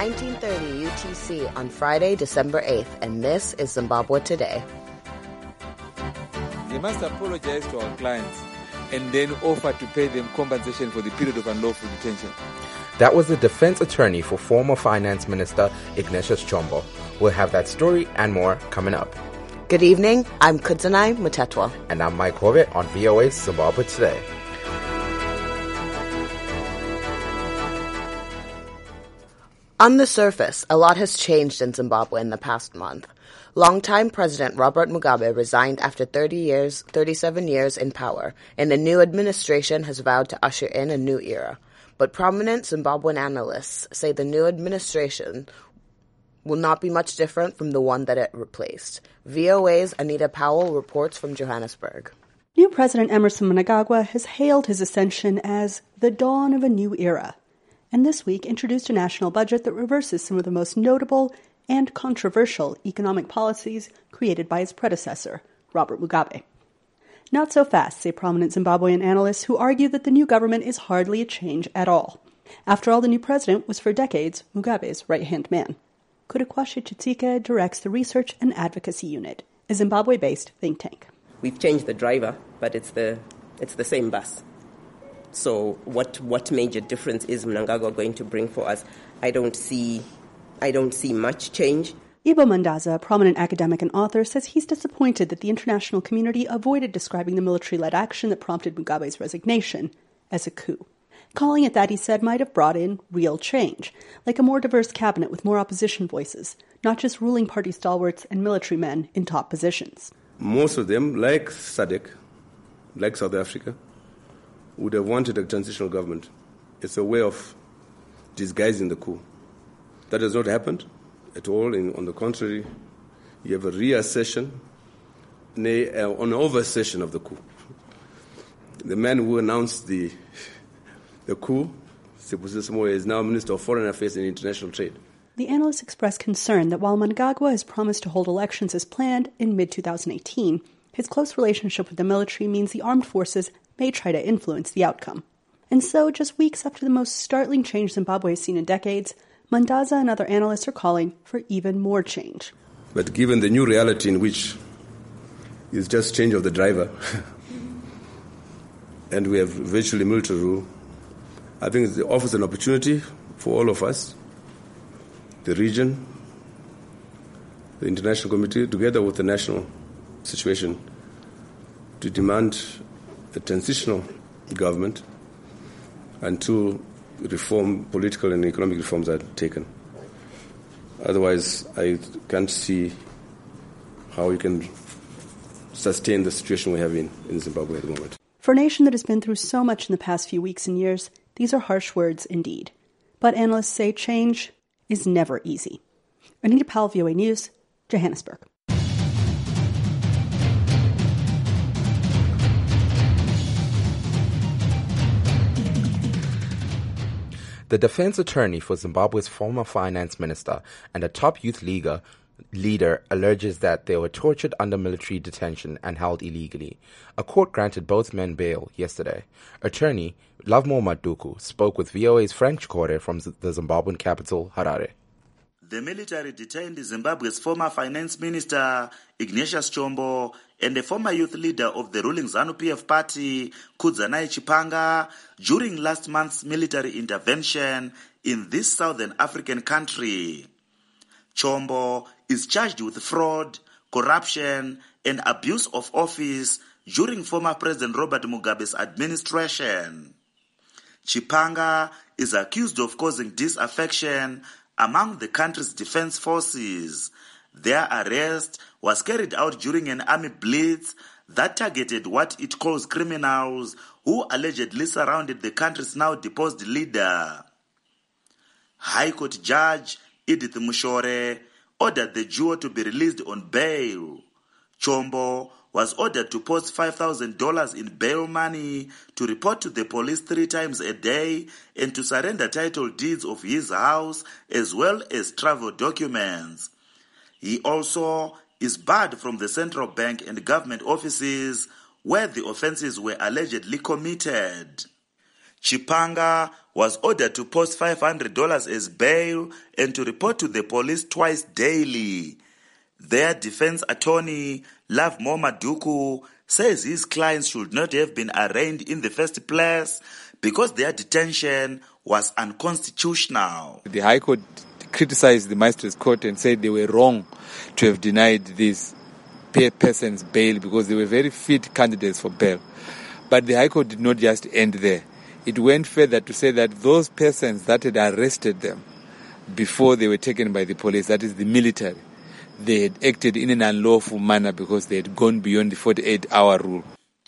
1930 UTC on Friday, December 8th, and this is Zimbabwe Today. They must apologize to our clients and then offer to pay them compensation for the period of unlawful detention. That was the defense attorney for former Finance Minister Ignatius Chombo. We'll have that story and more coming up. Good evening, I'm Kudzanai Mutetwa. And I'm Mike Corbett on VOA Zimbabwe Today. On the surface, a lot has changed in Zimbabwe in the past month. Longtime President Robert Mugabe resigned after 37 years in power, and the new administration has vowed to usher in a new era. But prominent Zimbabwean analysts say the new administration will not be much different from the one that it replaced. VOA's Anita Powell reports from Johannesburg. New President Emmerson Mnangagwa has hailed his ascension as the dawn of a new era, and this week introduced a national budget that reverses some of the most notable and controversial economic policies created by his predecessor, Robert Mugabe. Not so fast, say prominent Zimbabwean analysts who argue that the new government is hardly a change at all. After all, the new president was for decades Mugabe's right-hand man. Kudakwashe Chitsike directs the Research and Advocacy Unit, a Zimbabwe-based think tank. We've changed the driver, but it's the same bus. So what major difference is Mnangagwa going to bring for us? I don't see much change. Ibo Mandaza, a prominent academic and author, says he's disappointed that the international community avoided describing the military-led action that prompted Mugabe's resignation as a coup. Calling it that, he said, might have brought in real change, like a more diverse cabinet with more opposition voices, not just ruling party stalwarts and military men in top positions. Most of them, like SADC, like South Africa, would have wanted a transitional government. It's a way of disguising the coup. That has not happened at all. On the contrary, you have a reassertion, an oversession of the coup. The man who announced the coup, Sibusiso Moyo, is now Minister of Foreign Affairs and International Trade. The analysts expressed concern that while Mnangagwa has promised to hold elections as planned in mid-2018, his close relationship with the military means the armed forces may try to influence the outcome. And so, just weeks after the most startling change Zimbabwe has seen in decades, Mandaza and other analysts are calling for even more change. But given the new reality in which it's just change of the driver, and we have virtually military rule, I think it offers an opportunity for all of us, the region, the international community, together with the national situation, to demand a transitional government until political and economic reforms are taken. Otherwise, I can't see how we can sustain the situation we have in Zimbabwe at the moment. For a nation that has been through so much in the past few weeks and years, these are harsh words indeed. But analysts say change is never easy. Anita Powell, VOA News, Johannesburg. The defense attorney for Zimbabwe's former finance minister and a top youth leader alleges that they were tortured under military detention and held illegally. A court granted both men bail yesterday. Attorney Lovemore Maduku spoke with VOA's French Quarter from the Zimbabwean capital, Harare. The military detained Zimbabwe's former finance minister, Ignatius Chombo, and the former youth leader of the ruling ZANU-PF party, Kudzanai Chipanga, during last month's military intervention in this southern African country. Chombo is charged with fraud, corruption, and abuse of office during former President Robert Mugabe's administration. Chipanga is accused of causing disaffection among the country's defense forces. Their arrest was carried out during an army blitz that targeted what it calls criminals who allegedly surrounded the country's now deposed leader. High Court Judge Edith Mushore ordered the duo to be released on bail. Chombo was ordered to post $5,000 in bail money, to report to the police 3 times a day, and to surrender title deeds of his house as well as travel documents. He also is barred from the central bank and government offices where the offences were allegedly committed. Chipanga was ordered to post $500 as bail and to report to the police twice daily. Their defense attorney, Lovemore Maduku, says his clients should not have been arraigned in the first place because their detention was unconstitutional. The High Court criticized the Magistrates Court and said they were wrong to have denied these persons bail because they were very fit candidates for bail. But the High Court did not just end there. It went further to say that those persons that had arrested them before they were taken by the police, that is the military, they had acted in an unlawful manner because they had gone beyond the 48-hour rule.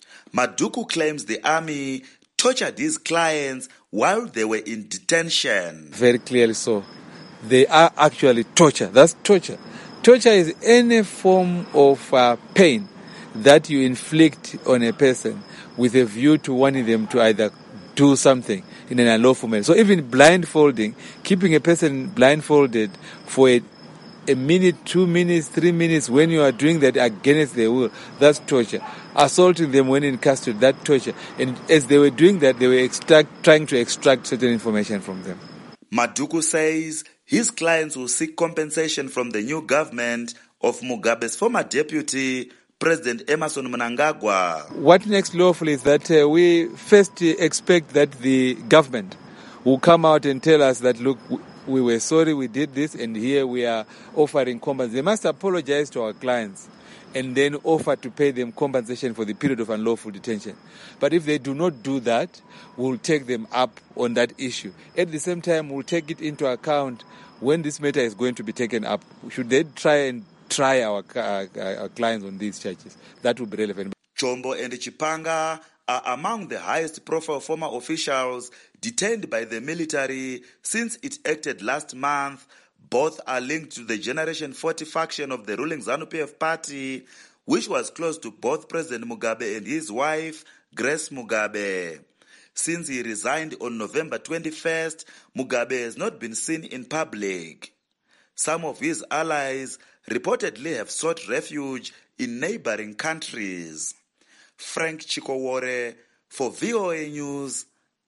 Maduku claims the army tortured his clients while they were in detention. Very clearly so. They are actually torture. That's torture. Torture is any form of pain that you inflict on a person with a view to wanting them to either do something in an unlawful manner. So even blindfolding, keeping a person blindfolded for a minute, 2 minutes, 3 minutes, when you are doing that against their will, that's torture. Assaulting them when in custody, that's torture. And as they were doing that, they were trying to extract certain information from them. Maduku says his clients will seek compensation from the new government of Mugabe's former deputy, President Emmerson Mnangagwa. What next lawfully is that we first expect that the government will come out and tell us that, look, we were sorry we did this and here we are offering compensation. They must apologize to our clients and then offer to pay them compensation for the period of unlawful detention. But if they do not do that, we'll take them up on that issue. At the same time, we'll take it into account when this matter is going to be taken up. Should they try our clients on these charges? That would be relevant. Chombo and Chipanga are among the highest profile former officials detained by the military since it acted last month. Both are linked to the Generation 40 faction of the ruling ZANU-PF party, which was close to both President Mugabe and his wife, Grace Mugabe. Since he resigned on November 21st, Mugabe has not been seen in public. Some of his allies reportedly have sought refuge in neighboring countries. Frank Chikowore for VOA News,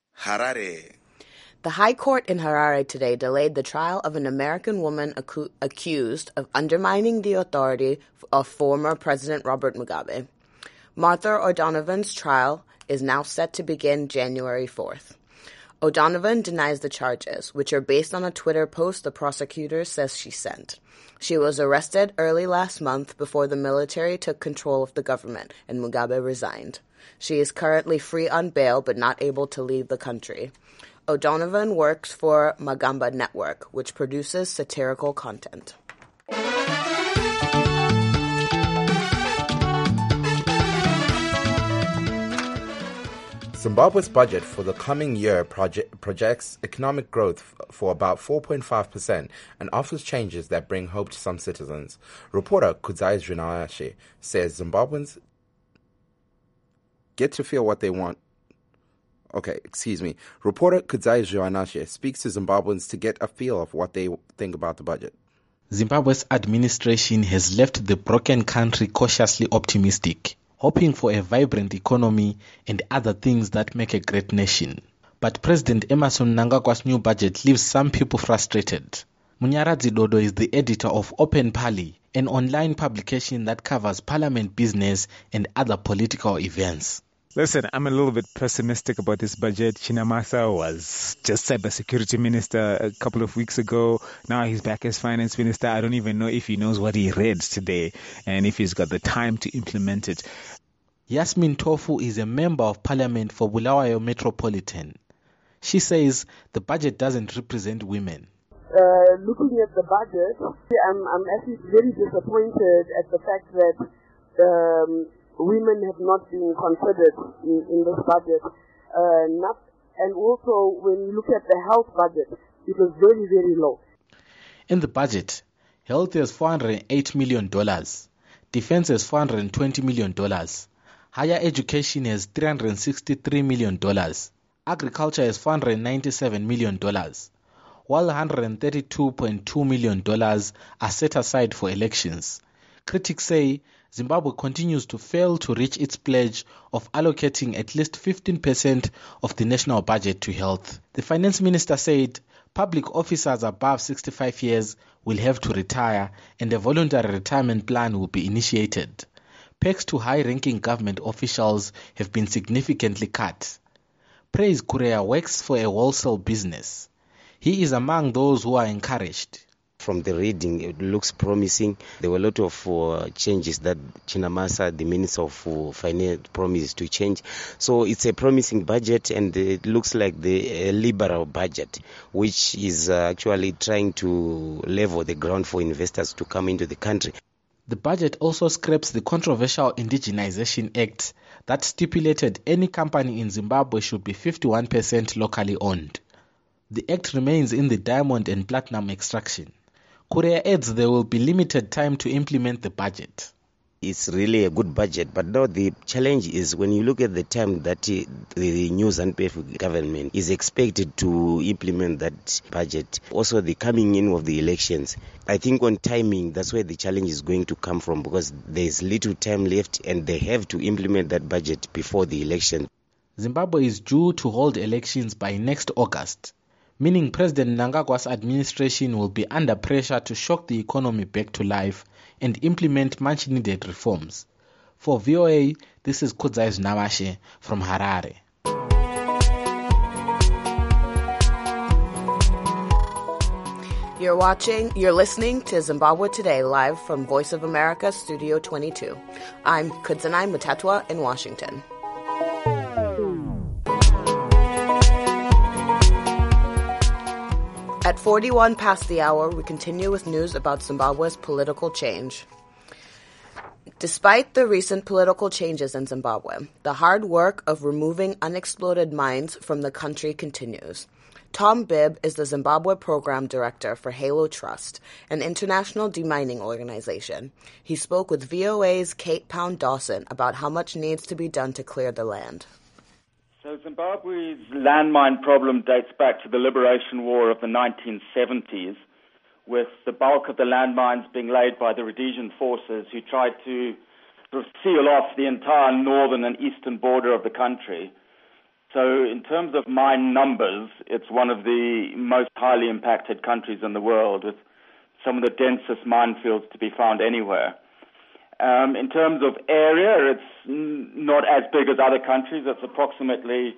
Harare. The High Court in Harare today delayed the trial of an American woman accused of undermining the authority of former President Robert Mugabe. Martha O'Donovan's trial is now set to begin January 4th. O'Donovan denies the charges, which are based on a Twitter post the prosecutor says she sent. She was arrested early last month before the military took control of the government and Mugabe resigned. She is currently free on bail but not able to leave the country. O'Donovan works for Magamba Network, which produces satirical content. Zimbabwe's budget for the coming year projects economic growth for about 4.5% and offers changes that bring hope to some citizens. Reporter Kudzai Zvinayashe says Zimbabweans get to feel what they want. Reporter Kudzai Zvinayashe speaks to Zimbabweans to get a feel of what they think about the budget. Zimbabwe's administration has left the broken country cautiously optimistic, hoping for a vibrant economy and other things that make a great nation. But President Emmerson Mnangagwa's new budget leaves some people frustrated. Munyaradzi Dodo is the editor of Open Pali, an online publication that covers parliament business and other political events. Listen, I'm a little bit pessimistic about this budget. Chinamasa was just cybersecurity minister a couple of weeks ago. Now he's back as finance minister. I don't even know if he knows what he read today and if he's got the time to implement it. Yasmin Tofu is a member of parliament for Bulawayo Metropolitan. She says the budget doesn't represent women. Looking at the budget, I'm actually very disappointed at the fact that women have not been considered in this budget. And also, when you look at the health budget, it was very, very low. In the budget, health has $408 million, defense has $420 million, higher education has $363 million, agriculture has $497 million, while $132.2 million are set aside for elections. Critics say Zimbabwe continues to fail to reach its pledge of allocating at least 15% of the national budget to health. The finance minister said public officers above 65 years will have to retire and a voluntary retirement plan will be initiated. Perks to high-ranking government officials have been significantly cut. Praise Kurea works for a wholesale business. He is among those who are encouraged. From the reading, it looks promising. There were a lot of changes that Chinamasa, the Minister of Finance, promised to change. So it's a promising budget, and it looks like the liberal budget, which is actually trying to level the ground for investors to come into the country. The budget also scraps the controversial Indigenization Act that stipulated any company in Zimbabwe should be 51% locally owned. The act remains in the diamond and platinum extraction. Korea adds there will be limited time to implement the budget. It's really a good budget, but now the challenge is when you look at the time that the new ZANU-PF government is expected to implement that budget, also the coming in of the elections. I think on timing, that's where the challenge is going to come from, because there's little time left and they have to implement that budget before the election. Zimbabwe is due to hold elections by next August, meaning President Mnangagwa's administration will be under pressure to shock the economy back to life and implement much-needed reforms. For VOA, this is Kudzai Znawashe from Harare. You're listening to Zimbabwe Today, live from Voice of America, Studio 22. I'm Kudzanai Mutatwa in Washington. At 41 past the hour, we continue with news about Zimbabwe's political change. Despite the recent political changes in Zimbabwe, the hard work of removing unexploded mines from the country continues. Tom Bibb is the Zimbabwe Program Director for Halo Trust, an international demining organization. He spoke with VOA's Kate Pound-Dawson about how much needs to be done to clear the land. So Zimbabwe's landmine problem dates back to the liberation war of the 1970s, with the bulk of the landmines being laid by the Rhodesian forces who tried to sort of seal off the entire northern and eastern border of the country. So in terms of mine numbers, it's one of the most highly impacted countries in the world, with some of the densest minefields to be found anywhere. In terms of area, it's not as big as other countries. It's approximately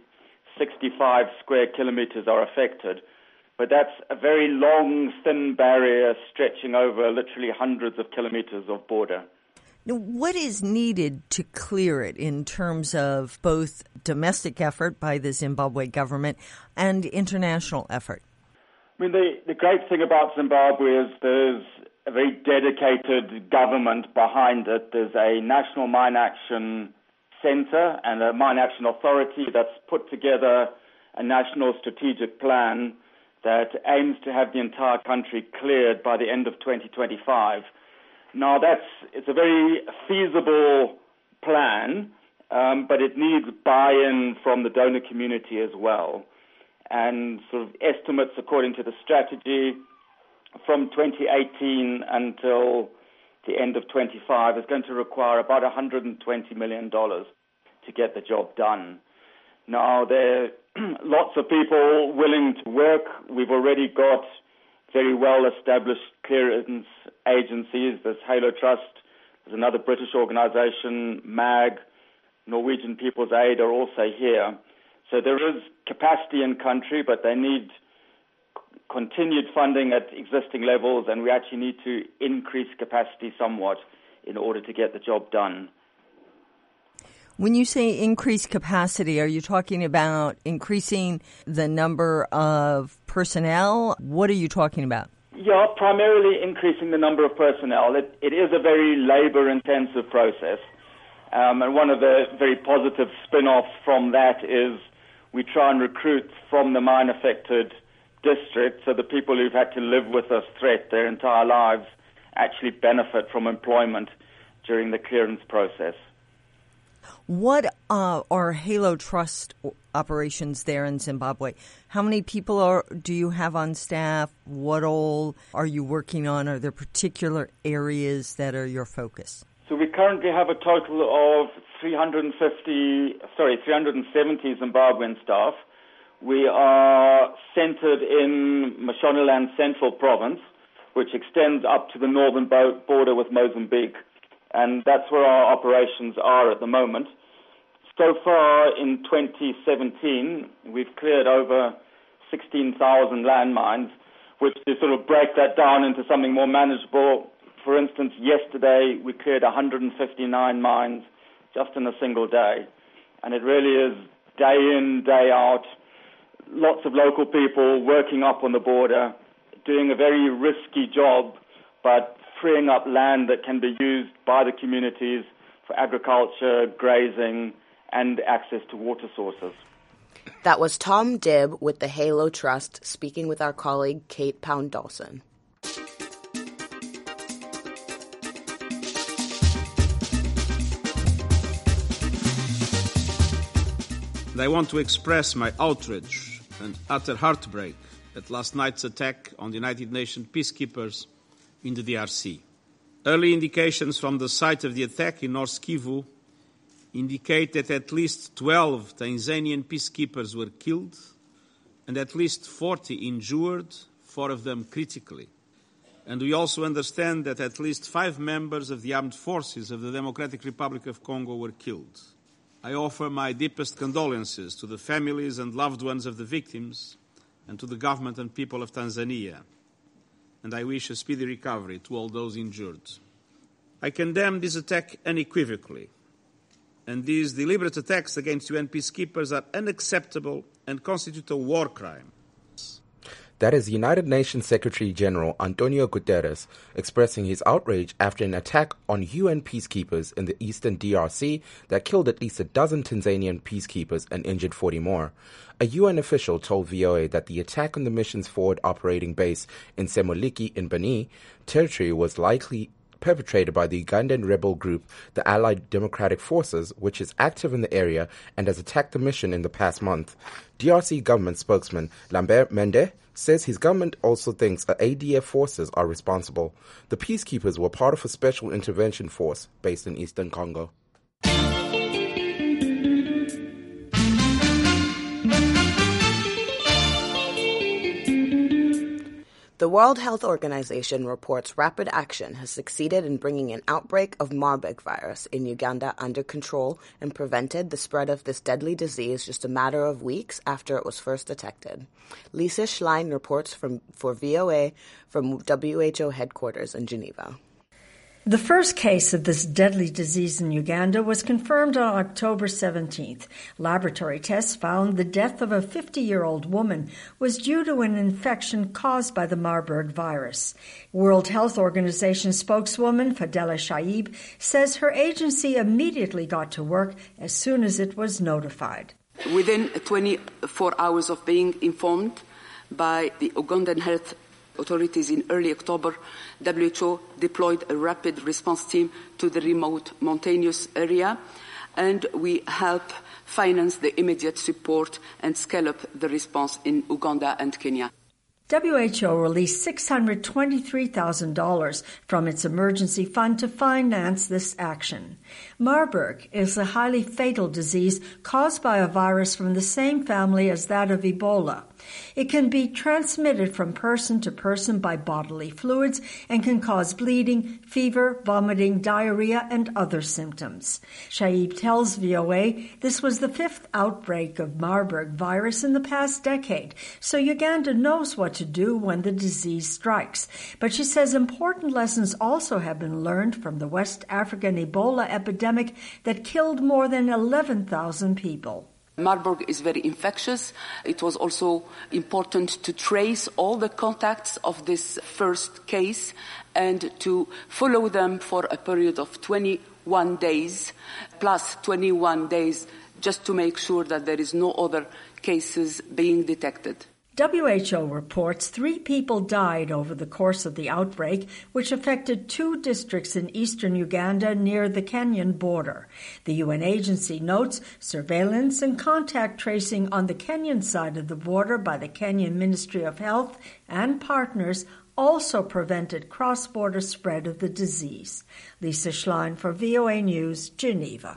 65 square kilometers are affected. But that's a very long, thin barrier stretching over literally hundreds of kilometers of border. Now, what is needed to clear it in terms of both domestic effort by the Zimbabwe government and international effort? I mean, the great thing about Zimbabwe is there's a very dedicated government behind it. There's a National Mine Action Center and a Mine Action Authority that's put together a national strategic plan that aims to have the entire country cleared by the end of 2025. Now, it's a very feasible plan, but it needs buy-in from the donor community as well. And sort of estimates according to the strategy from 2018 until the end of 25 is going to require about $120 million to get the job done. Now, there are lots of people willing to work. We've already got very well-established clearance agencies. There's Halo Trust, there's another British organization, MAG, Norwegian People's Aid are also here. So there is capacity in country, but they need continued funding at existing levels, and we actually need to increase capacity somewhat in order to get the job done. When you say increase capacity, are you talking about increasing the number of personnel? What are you talking about? Yeah, primarily increasing the number of personnel. It is a very labor-intensive process, and one of the very positive spin-offs from that is we try and recruit from the mine-affected district, so the people who've had to live with this threat their entire lives actually benefit from employment during the clearance process. What are Halo Trust operations there in Zimbabwe? How many people do you have on staff? What all are you working on? Are there particular areas that are your focus? So we currently have a total of 370 Zimbabwean staff. We are centered in Mashonaland Central Province, which extends up to the northern border with Mozambique. And that's where our operations are at the moment. So far in 2017, we've cleared over 16,000 landmines, which to sort of break that down into something more manageable, for instance, yesterday we cleared 159 mines just in a single day. And it really is day in, day out, lots of local people working up on the border, doing a very risky job, but freeing up land that can be used by the communities for agriculture, grazing, and access to water sources. That was Tom Dibb with the Halo Trust speaking with our colleague Kate Pound-Dawson. I want to express my outrage and utter heartbreak at last night's attack on the United Nations peacekeepers in the DRC. Early indications from the site of the attack in North Kivu indicate that at least 12 Tanzanian peacekeepers were killed and at least 40 injured, 4 of them critically. And we also understand that at least 5 members of the armed forces of the Democratic Republic of Congo were killed. I offer my deepest condolences to the families and loved ones of the victims and to the government and people of Tanzania, and I wish a speedy recovery to all those injured. I condemn this attack unequivocally, and these deliberate attacks against UN peacekeepers are unacceptable and constitute a war crime. That is United Nations Secretary-General Antonio Guterres expressing his outrage after an attack on UN peacekeepers in the eastern DRC that killed at least a dozen Tanzanian peacekeepers and injured 40 more. A UN official told VOA that the attack on the mission's forward operating base in Semuliki in Beni territory was likely perpetrated by the Ugandan rebel group, the Allied Democratic Forces, which is active in the area and has attacked the mission in the past month. DRC government spokesman Lambert Mende says his government also thinks the ADF forces are responsible. The peacekeepers were part of a special intervention force based in eastern Congo. The World Health Organization reports rapid action has succeeded in bringing an outbreak of Marburg virus in Uganda under control and prevented the spread of this deadly disease just a matter of weeks after it was first detected. Lisa Schlein reports for VOA from WHO headquarters in Geneva. The first case of this deadly disease in Uganda was confirmed on October 17th. Laboratory tests found the death of a 50-year-old woman was due to an infection caused by the Marburg virus. World Health Organization spokeswoman Fadela Shaib says her agency immediately got to work as soon as it was notified. Within 24 hours of being informed by the Ugandan Health authorities in early October, WHO deployed a rapid response team to the remote mountainous area, and we help finance the immediate support and scale up the response in Uganda and Kenya. WHO released $623,000 from its emergency fund to finance this action. Marburg is a highly fatal disease caused by a virus from the same family as that of Ebola. It can be transmitted from person to person by bodily fluids and can cause bleeding, fever, vomiting, diarrhea, and other symptoms. Shaib tells VOA this was the 5th outbreak of Marburg virus in the past decade, so Uganda knows what to do when the disease strikes. But she says important lessons also have been learned from the West African Ebola epidemic that killed more than 11,000 people. Marburg is very infectious. It was also important to trace all the contacts of this first case and to follow them for a period of 21 days, plus 21 days, just to make sure that there is no other cases being detected. WHO reports 3 people died over the course of the outbreak, which affected 2 districts in eastern Uganda near the Kenyan border. The UN agency notes surveillance and contact tracing on the Kenyan side of the border by the Kenyan Ministry of Health and partners also prevented cross-border spread of the disease. Lisa Schlein for VOA News, Geneva.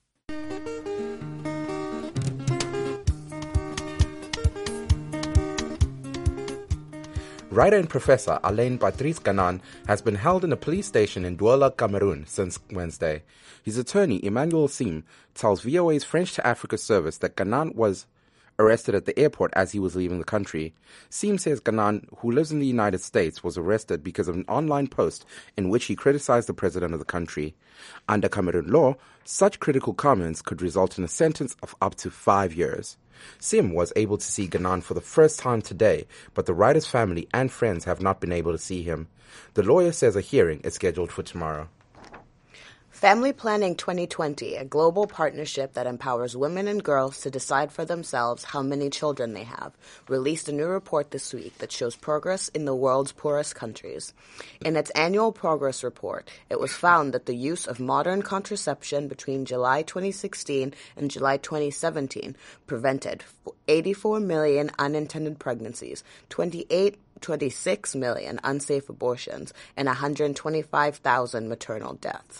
Writer and professor Alain Patrice Ganan has been held in a police station in Douala, Cameroon since Wednesday. His attorney, Emmanuel Sim, tells VOA's French to Africa service that Ganan was arrested at the airport as he was leaving the country. Sim says Ganan, who lives in the United States, was arrested because of an online post in which he criticized the president of the country. Under Cameroon law, such critical comments could result in a sentence of up to 5 years. Sim was able to see Ganan for the first time today, but the writer's family and friends have not been able to see him. The lawyer says a hearing is scheduled for tomorrow. Family Planning 2020, a global partnership that empowers women and girls to decide for themselves how many children they have, released a new report this week that shows progress in the world's poorest countries. In its annual progress report, it was found that the use of modern contraception between July 2016 and July 2017 prevented 84 million unintended pregnancies, 26 million unsafe abortions, and 125,000 maternal deaths.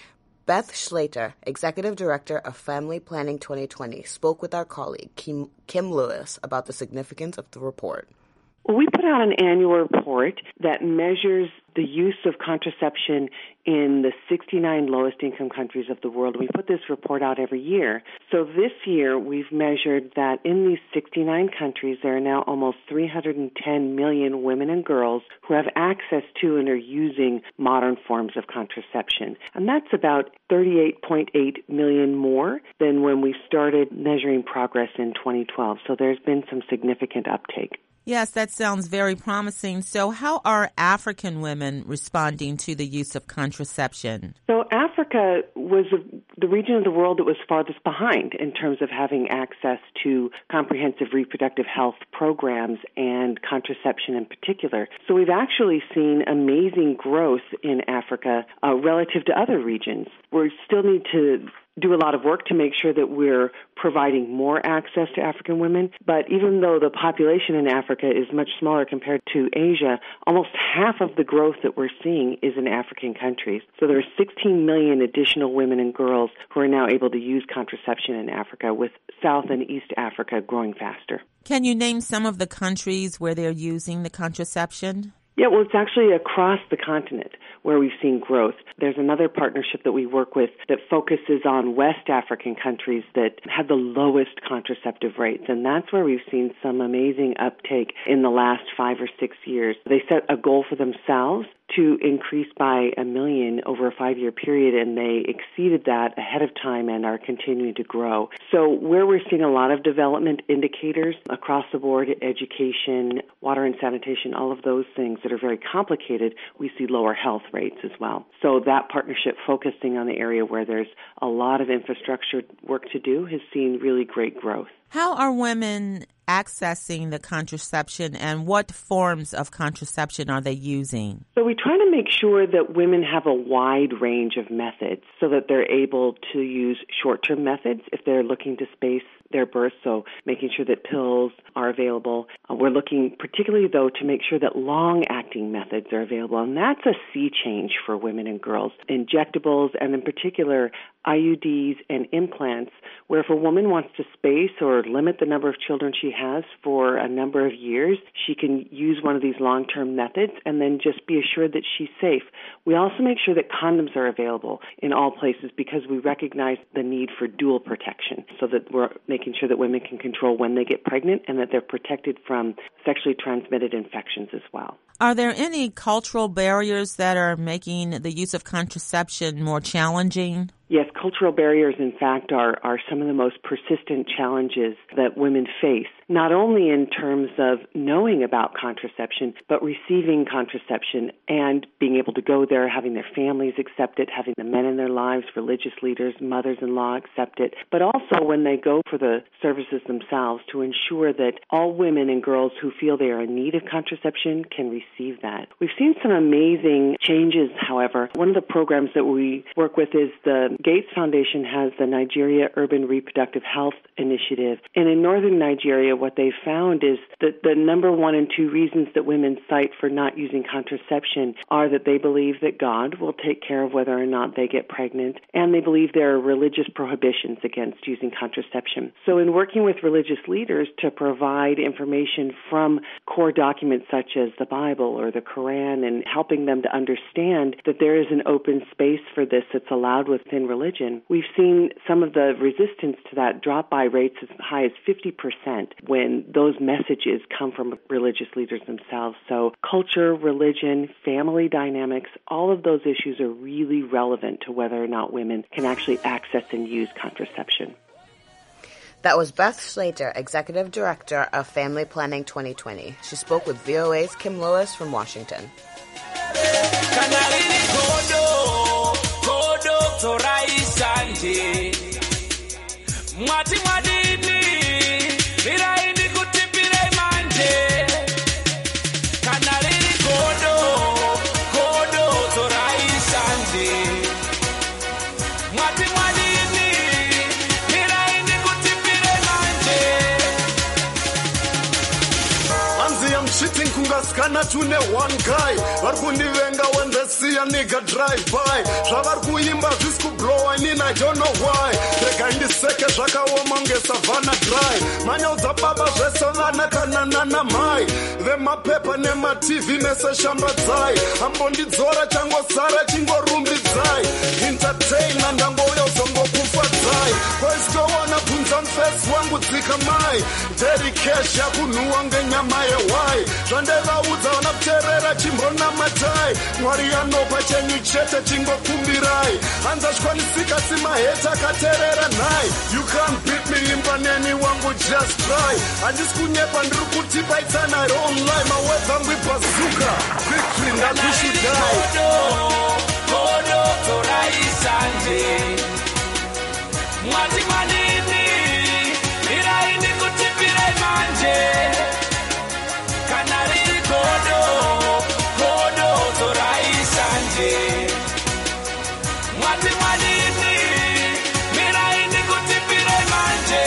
Beth Schlater, Executive Director of Family Planning 2020, spoke with our colleague, Kim Lewis, about the significance of the report. We put out an annual report that measures the use of contraception in the 69 lowest income countries of the world. We put this report out every year. So this year we've measured that in these 69 countries there are now almost 310 million women and girls who have access to and are using modern forms of contraception. And that's about 38.8 million more than when we started measuring progress in 2012. So there's been some significant uptake. Yes, that sounds very promising. So how are African women responding to the use of contraception? So Africa was the region of the world that was farthest behind in terms of having access to comprehensive reproductive health programs and contraception in particular. So we've actually seen amazing growth in Africa relative to other regions. We still need to do a lot of work to make sure that we're providing more access to African women. But even though the population in Africa is much smaller compared to Asia, almost half of the growth that we're seeing is in African countries. So there are 16 million additional women and girls who are now able to use contraception in Africa, with South and East Africa growing faster. Can you name some of the countries where they're using the contraception? Yeah, well, it's actually across the continent where we've seen growth. There's another partnership that we work with that focuses on West African countries that have the lowest contraceptive rates, and that's where we've seen some amazing uptake in the last 5 or 6 years. They set a goal for themselves to increase by 1 million over a 5-year period, and they exceeded that ahead of time and are continuing to grow. So where we're seeing a lot of development indicators across the board, education, water and sanitation, all of those things that are very complicated, we see lower health rates as well. So that partnership focusing on the area where there's a lot of infrastructure work to do has seen really great growth. How are women accessing the contraception, and what forms of contraception are they using? So we try to make sure that women have a wide range of methods so that they're able to use short-term methods if they're looking to space their birth, so making sure that pills are available. We're looking particularly, though, to make sure that long-acting methods are available, and that's a sea change for women and girls. Injectables, and in particular, IUDs and implants, where if a woman wants to space or limit the number of children she has for a number of years, she can use one of these long-term methods and then just be assured that she's safe. We also make sure that condoms are available in all places because we recognize the need for dual protection, so that we're making sure that women can control when they get pregnant and that they're protected from sexually transmitted infections as well. Are there any cultural barriers that are making the use of contraception more challenging? Yes, cultural barriers, in fact, are some of the most persistent challenges that women face, not only in terms of knowing about contraception, but receiving contraception and being able to go there, having their families accept it, having the men in their lives, religious leaders, mothers-in-law accept it, but also when they go for the services themselves to ensure that all women and girls who feel they are in need of contraception can receive that. We've seen some amazing changes, however. One of the programs that we work with is the Gates Foundation has the Nigeria Urban Reproductive Health Initiative. And in northern Nigeria, what they found is that the number 1 and 2 reasons that women cite for not using contraception are that they believe that God will take care of whether or not they get pregnant, and they believe there are religious prohibitions against using contraception. So in working with religious leaders to provide information from core documents such as the Bible or the Quran and helping them to understand that there is an open space for this that's allowed within religion, we've seen some of the resistance to that drop by rates as high as 50% when those messages come from religious leaders themselves. So culture, religion, family dynamics, all of those issues are really relevant to whether or not women can actually access and use contraception. That was Beth Slater, Executive Director of Family Planning 2020. She spoke with VOA's Kim Lewis from Washington. Kana tune one guy varkundivenga when they see a nigga drive by zvavari kuimba zvisi kublowa inini I don't know why rega indiseke zvakaoma kunge savana dry manyaudza baba zvese vana kana nana mai vemapepa nematv mese shambadzai ambondidzora changosara chingorumbidzai entertaina ndangouya uzongokufadzai koisikowana bvunza mufesi wangu dzika mai derikesh yakunhuwa ngenyama yewai zvandevaudza vana kuteerera chimbonamatai mwari anopa chenyu chete chingokumbirai hanza zvikwanisika simaheta akateerera nhai you can't beat me imba neni wangu just try handisi kunyepa ndiri kutipa it's an I don't lie mawedza ngwi bazuka victory ndakushudai godo toraisanje mwati manini iraini kutipire manje kanari godo toraisanje mwati manini iraini kutipire manje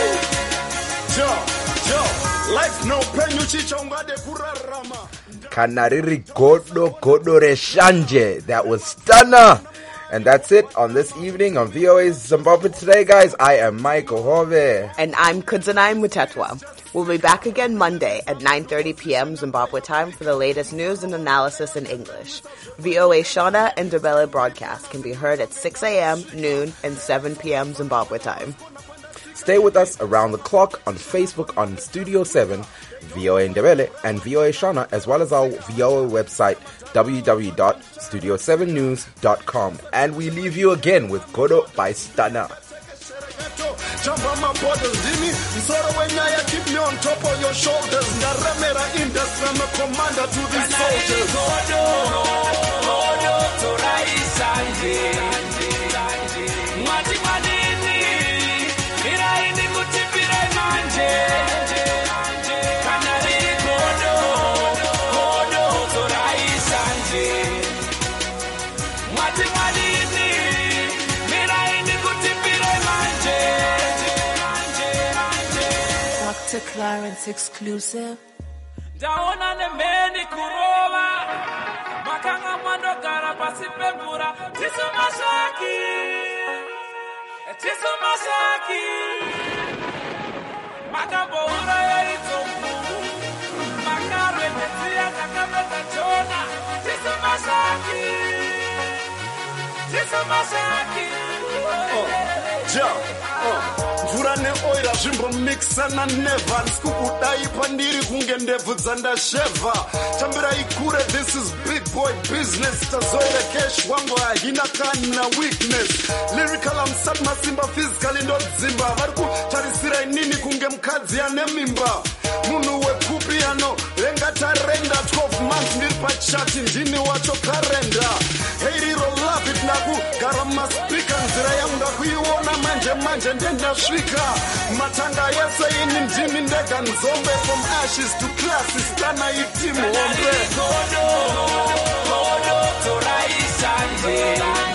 jo life no penyu chichongade kurarama Kanariri godo reshanje. That was Stunner. And that's it on this evening on VOA's Zimbabwe Today, guys. I am Michael Hove. And I'm Kudzanai Mutetwa. We'll be back again Monday at 9:30 p.m. Zimbabwe time for the latest news and analysis in English. VOA Shona and Ndebele broadcast can be heard at 6 a.m., noon, and 7 p.m. Zimbabwe time. Stay with us around the clock on Facebook on Studio 7, VOA Ndebele, and VOA Shona, as well as our VOA website, www.studio7news.com. And we leave you again with Godo by Stunner. Jump on my borders, Dimi. Sort of when I keep me on top of your shoulders. Naramera industry, I'm a commander to the soldiers. Godo torai sanje. Mati manini, iraini kutipire manje. Kanari godo torai sanje. Mati manini, iraini kutipire manje. Dr. Clarence exclusive. Daona nemeni kurova makanga mandogara pasi pembura tiso mashaki makamboura yaitsomu makarwe netsiya kakameta chona tiso mashaki ja mvura neoira zvimbomikisana nevha ndisikubudayi pandiri kunge ndebvu dzandashevha tambirai kure, this is big boy business. Tazoire cash wangu haina kana weakness. Lyrical amsat masimba, physically ndo dzimba. Vari kutarisira inini kunge mkadzi ane mimba. Munhu wekupi ano renga tarenda 12 months ndiri pachati ndini wacho karenda. Hate it or love it nakugara maspika nzira yangu ndakuiona manje ndendasvika. Matanga yese ini ndimi ndega nzombe, from ashes to classes kana iti muombe. Kodo toraisanje